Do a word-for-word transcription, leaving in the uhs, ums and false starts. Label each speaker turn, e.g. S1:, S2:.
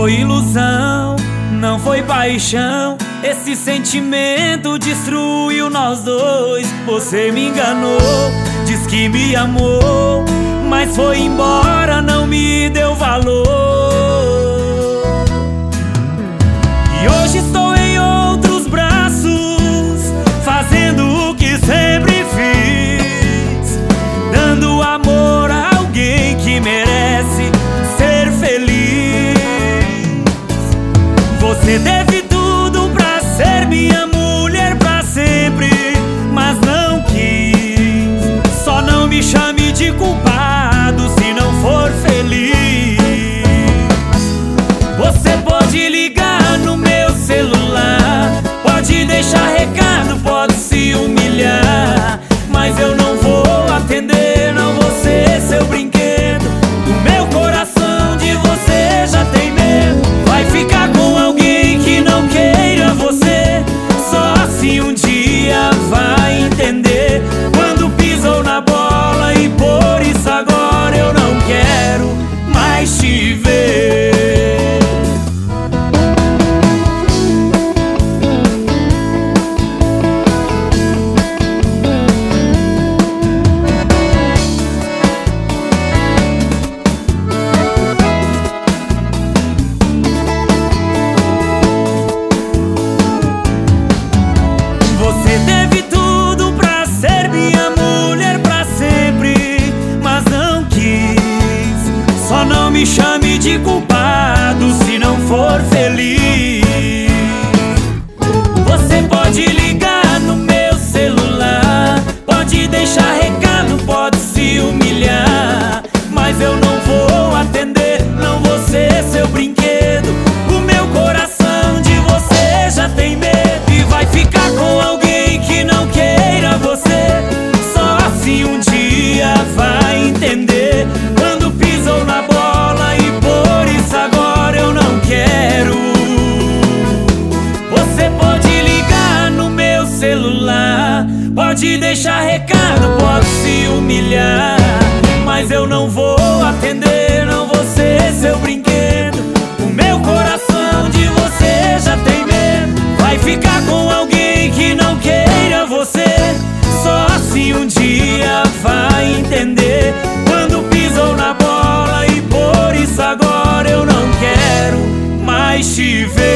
S1: foi ilusão, não foi paixão. Esse sentimento destruiu nós dois. Você me enganou, diz que me amou, mas foi embora, não me deu valor. E hoje estou em outros braços, fazendo o que sempre fiz, dando amor a alguém que merece ser feliz. Você deve tudo pra ser minha mulher pra sempre, mas não quis. Só não me chame de culpado se não for feliz. Você pode ligar no meu celular, pode deixar recado, pode se humilhar, mas eu não vou atender, não vou ser seu brinquedo. O meu coração de você já tem medo. Vai ficar com alguém que não queira você, só assim um dia vai entender. Quando pisou na bola e por isso agora eu não quero mais te ver. Você teve tudo pra ser minha mulher pra sempre, mas não quis. Só não me chame de culpado se não for feliz. Você pode ligar no meu celular, pode deixar recado, pode se humilhar, mas eu não vou atender, não vou ser seu brinquedo. O meu coração de você já tem medo e vai ficar com alguém que não queira você, só assim um dia vai entender. Quando pisou na bola e por isso agora eu não quero. Você pode ligar no meu celular, pode deixar recado, pode se humilhar, mas eu não vou atender, não vou ser seu brinquedo. O meu coração de você já tem medo. Vai ficar com alguém que não queira você, só assim um dia vai entender. Quando pisou na bola e por isso agora eu não quero mais te ver.